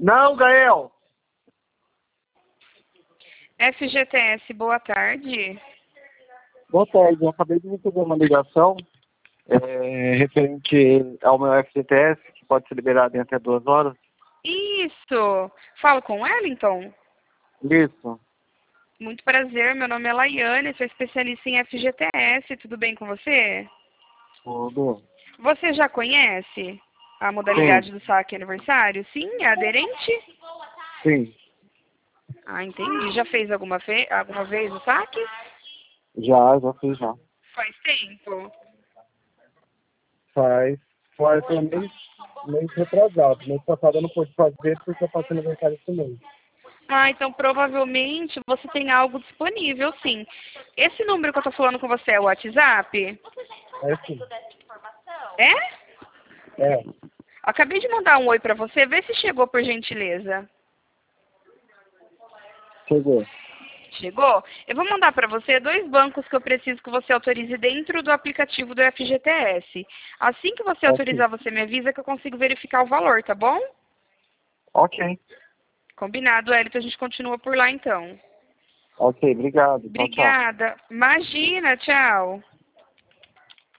Não, Gael. FGTS, boa tarde. Boa tarde, eu acabei de receber uma ligação referente ao meu FGTS, que pode ser liberado em até 2 horas. Isso. Falo com o Wellington? Isso, Muito prazer, meu nome é Laiane, sou especialista em FGTS, tudo bem com você? tudo. Você já conhece a modalidade do saque aniversário? Sim, é aderente? Sim, Ah, entendi. Já fez alguma vez o saque? já fiz já. Faz tempo. Foi mês retrasado. Mês passado eu não pude fazer porque eu passei aniversário esse mês. Ah, então provavelmente você tem algo disponível, sim. Esse número que eu tô falando com você é o WhatsApp? É sim. É? É, Acabei de mandar um oi pra você, vê se chegou por gentileza. chegou. Chegou? Eu vou mandar para você 2 bancos que eu preciso que você autorize dentro do aplicativo do FGTS. Assim que você Ok. autorizar, você me avisa que eu consigo verificar o valor, tá bom? Ok. Combinado, Elito, a gente continua por lá então. Ok, obrigado. Tchau, tchau. Obrigada. Imagina, tchau.